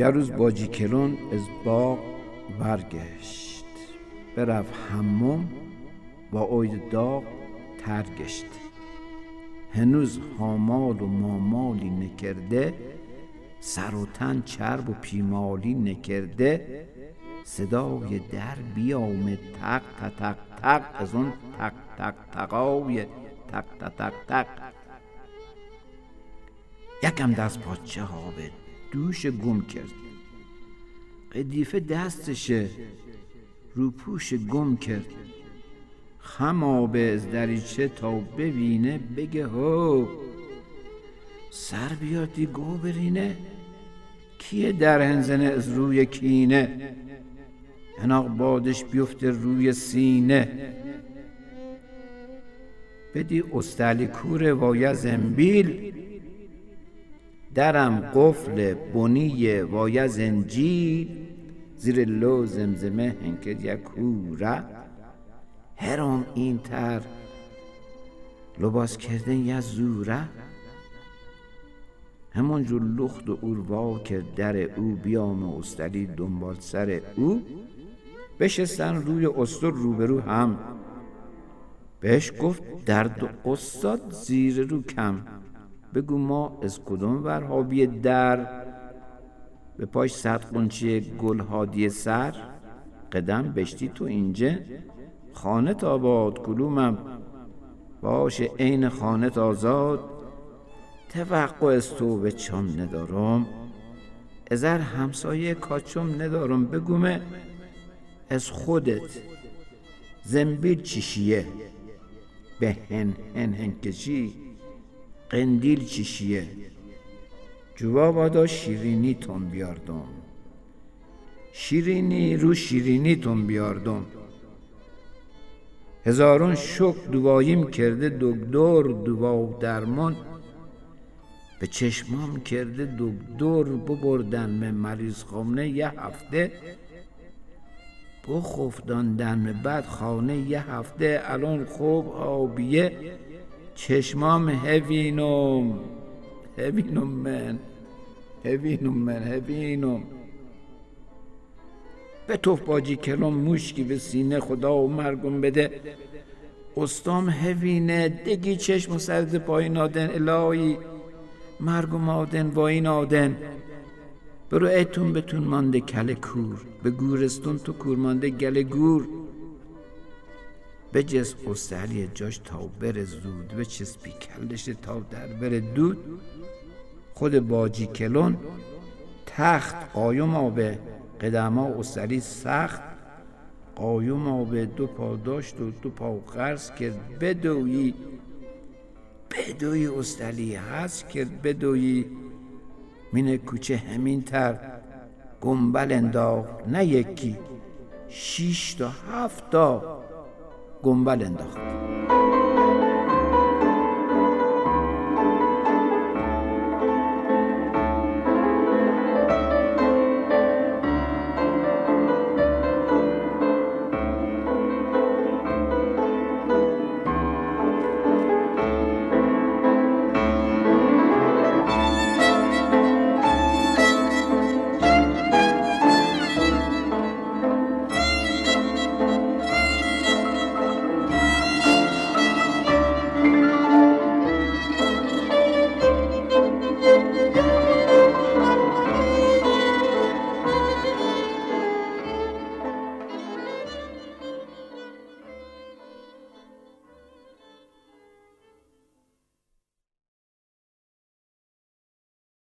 یه روز باجی کلون از باغ برگشت، برفت حمام با اوید داغ ترگشت. هنوز حامال و مامالی نکرده، سر و تن چرب و پیمالی نکرده. صدای در بیامد تق تق تق تق، از اون تق تق تقای تق تق تق تق. یکم دست پاچه ها به دوش گم کرد، قدیفه دستشه رو پوش گم کرد. خم آبه از دریچه تا ببینه، بگه هو سر بیادی گو برینه. کیه در هنزنه از روی کینه، هناق بادش بیفته روی سینه. بدی استعلی کوره وایه زنبیل، درم قفل بنی وایه زنجیل. زیر لو زمزمه هنکد یک کوره، هرام این تر لباس کردن یه زوره. همون جو لخت و اوروا که در او، بیام استعلی دنبال سر او. بشستن روی استر روبرو هم، بهش گفت درد استاد زیر رو کم. بگو ما از کدوم ورهابی در، به پاش 100 قنچه گل هادی سر. قدم بشتی تو اینجا خانت آباد، کلومم باشه عین خانت آزاد. توقع از تو به چم ندارم، ازر همسایه کاچم ندارم. بگومه از خودت زنبیل چیشیه، به هن کشی قندیل چیشیه. جواب آدا شیرینی تون بیاردم، شیرینی رو شیرینی تون بیاردم. هزارون شکر دواییم کرده دکتر، دوا درمان به چشمام کرده دکتر. ببردن من مریض خونه یه هفته، بخفتاندن بعد خانه یه هفته. الان خوب آبیه چشمام هوینم هوینم. به توف باجی کلون مشکی به سینه، خدا و مرگم بده استام هوینه. دگی چشم و سرد پایین آدن، الهی مرگم آدن و این آدن. برو ایتون بتون مانده کل کور، به گورستون تو کور مانده گل گور. بجز استعلی جاش تا بره زود، به چسبی کلش تا در بره دود. خود باجی کلون تخت قایم آبه، قدما استعلی سخت قایم آبه. 2 پا داشت و 2 پا قرض کرد، بدوی استعلی هست کرد بدوی. مینه کوچه همین تر گنبل انداخت، نه یکی 6 تا 7 تا گنبل انداخت.